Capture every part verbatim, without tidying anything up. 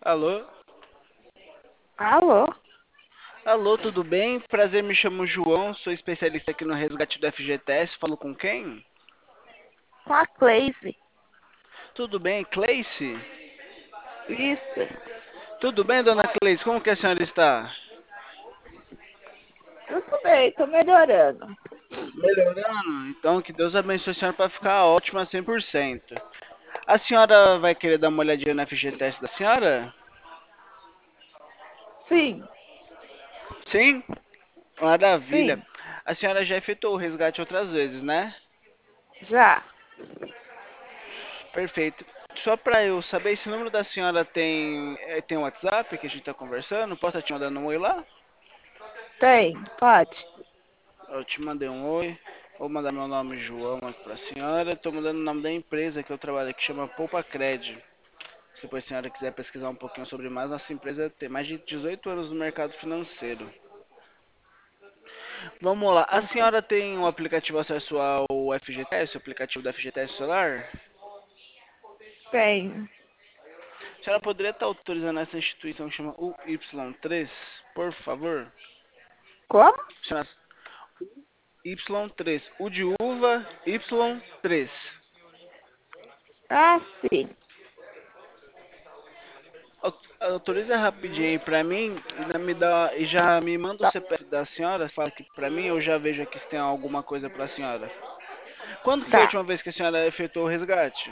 Alô? Alô, Alô, tudo bem? Prazer, me chamo João, sou especialista aqui no resgate do F G T S. Falo com quem? com a Cleise. Tudo bem, Cleice? Isso, Tudo bem, dona Cleice? Como que a senhora está? tudo bem, tô melhorando. Melhorando? Então, que Deus abençoe a senhora para ficar ótima cem por cento. A senhora vai querer dar uma olhadinha no F G T S da senhora? Sim, Sim? Maravilha. sim, A senhora já efetuou o resgate outras vezes, né? já. Perfeito. Só para eu saber, esse número da senhora tem, eh, tem um WhatsApp que a gente está conversando? Posso estar te mandando um oi lá? Tem, pode. Eu te mandei um oi. Vou mandar meu nome João aqui para a senhora. Estou mandando o nome da empresa que eu trabalho aqui, chama Poupa Cred. Se depois a senhora quiser pesquisar um pouquinho sobre mais, nossa empresa tem mais de dezoito anos no mercado financeiro. Vamos lá. A Aham. senhora tem um aplicativo acesso ao F G T S, o aplicativo do F G T S Solar? Tem. A senhora poderia estar autorizando essa instituição que chama U Y três, por favor? Como? Senhora, Y três, U de uva, Y três. Ah, sim. Au- Autoriza rapidinho aí pra mim e ainda me dá, e já me manda o Tá. C P F da senhora, fala aqui pra mim, eu já vejo aqui se tem alguma coisa pra senhora. Quando foi a Tá. última vez que a senhora efetuou o resgate?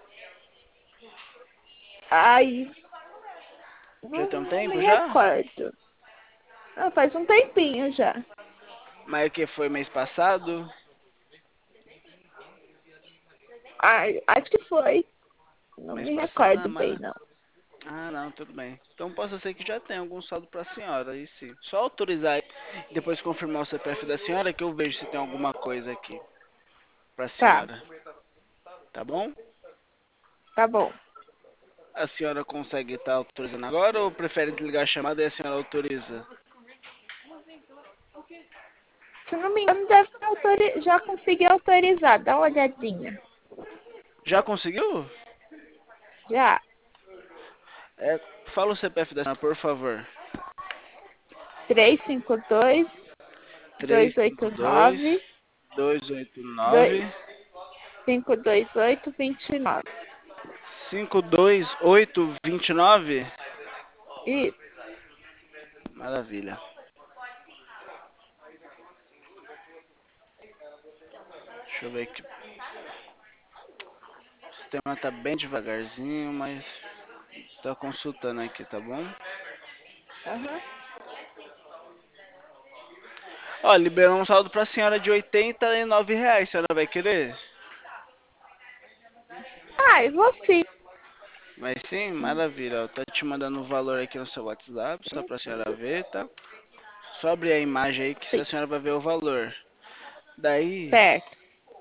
Aí, Já não, tem um não me tempo já? recordo. Ah, faz um tempinho já. Mas o que foi mês passado? Ai, acho que foi. Não Mês me passado, ah, recordo bem, mara... não. ah, não, tudo bem. Então possa ser que já tenha algum saldo pra senhora, aí sim. Só autorizar aí, depois confirmar o C P F da senhora que eu vejo se tem alguma coisa aqui pra Tá, senhora, tá bom? tá bom. A senhora consegue estar autorizando agora ou prefere desligar a chamada e a senhora autoriza? Se não me engano, deve ter autori... já consegui autorizar. Dá uma olhadinha. Já conseguiu? Já. É, fala o C P F da senhora, por favor. Três cinco dois, dois três cinco oito dois, nove, dois oito nove, dois cinco dois oito vinte e nove. cinco dois oito dois nove. Isso. Maravilha. Deixa eu ver aqui. O sistema tá bem devagarzinho, mas tá consultando aqui, tá bom? Aham. Ó, liberou um saldo pra senhora de oitenta e nove reais. A senhora vai querer? Ah, e você? Mas sim, maravilha. Eu tô te mandando o valor aqui no seu WhatsApp, só pra senhora ver, tá? Só abrir a imagem aí que Sim. a senhora vai ver o valor. Daí, Certo.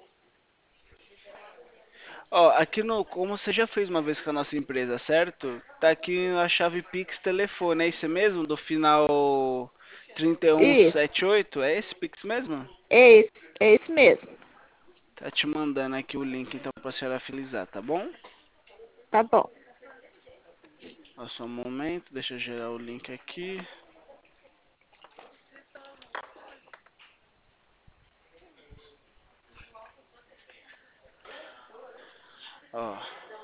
ó, aqui no, como você já fez uma vez com a nossa empresa, certo? Tá aqui a chave Pix telefone, é esse mesmo? Do final trinta e um Isso. setenta e oito? É esse Pix mesmo? É esse. É esse mesmo. Tá te mandando aqui o link então pra senhora finalizar, tá bom? Tá bom. Ó, só um momento, deixa eu gerar o link aqui. Ó,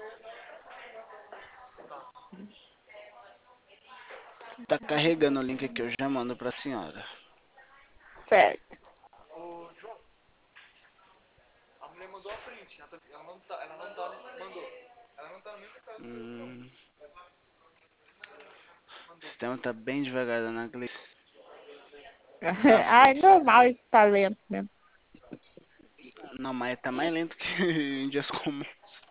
tá carregando o link aqui, eu já mando pra senhora. Certo. Hum, o sistema tá bem devagar, dona Gleice. Ah, Ai, foi. normal esse talento mesmo. Não, mas tá mais lento que em dias comuns.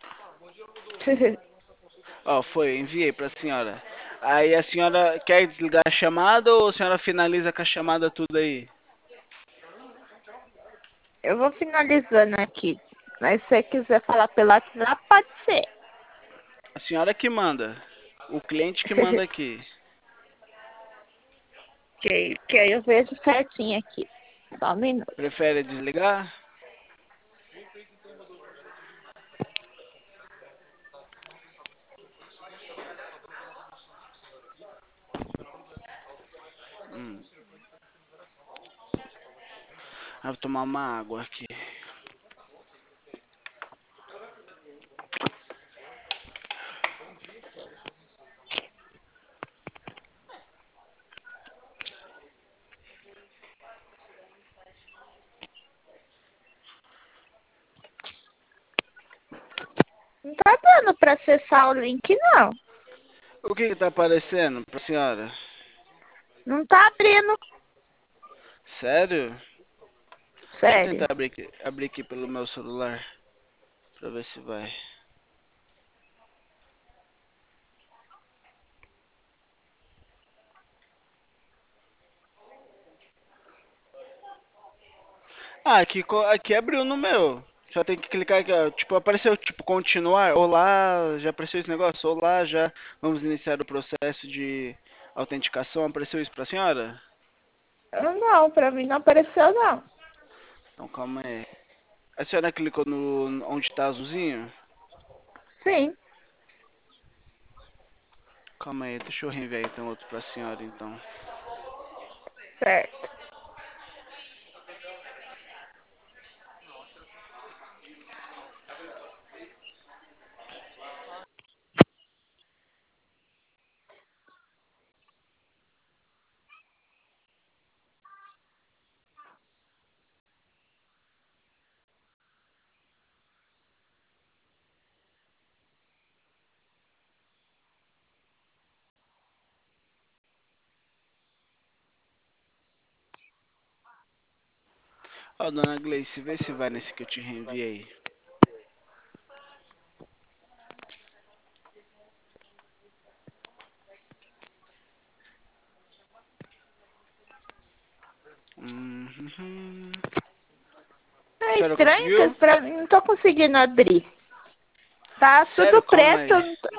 Ó, foi, enviei pra senhora. Aí a senhora quer desligar a chamada ou a senhora finaliza com a chamada tudo aí? Eu vou finalizando aqui. Mas se você quiser falar pelo WhatsApp, pode ser. A senhora que manda. O cliente que manda aqui. que, que aí eu vejo certinho aqui. Só um minuto. Prefere desligar? Vou tomar uma água aqui. Não tá dando pra acessar o link, não. O que que tá aparecendo pra senhora? Não tá abrindo. Sério? Deixa eu Sério. tentar abrir aqui, abrir aqui pelo meu celular. Pra ver se vai. Ah, aqui, co- aqui abriu no meu. Só tem que clicar aqui, ó. Tipo, apareceu, tipo, continuar. Olá, já apareceu esse negócio? Olá, já vamos iniciar o processo de autenticação. Apareceu isso pra senhora? Não, pra mim não apareceu, não. Então, calma aí. A senhora clicou no onde tá azulzinho? Sim, Calma aí, deixa eu reenviar então outro pra senhora, então. certo. Ó, dona Gleice, vê se vai nesse que eu te reenviei. Uhum. A É senhora estranho que conseguiu? pra mim não tô conseguindo abrir. Tá tudo Sério? Calma preto. aí. Não tô...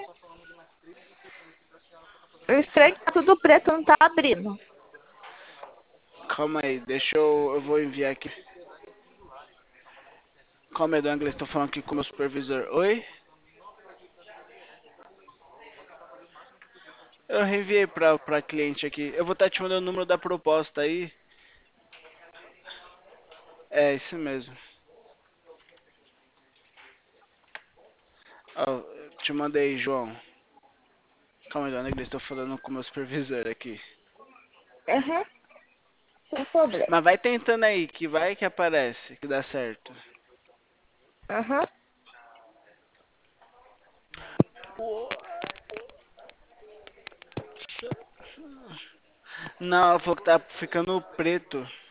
O estranho é que tá tudo preto, não tá abrindo. Calma aí, deixa eu. Eu vou enviar aqui. Calma aí, dona Gleice, tô falando aqui com o meu supervisor. Oi? Eu reenviei pra, pra cliente aqui. Eu vou estar te mandando o número da proposta aí. É, isso mesmo. Ó, te mandei, João. Calma aí, dona Gleice, tô falando com o meu supervisor aqui. Uhum, sem problema. Mas vai tentando aí, que vai que aparece, que dá certo. Uhum. Não, ela falou que tá ficando preto.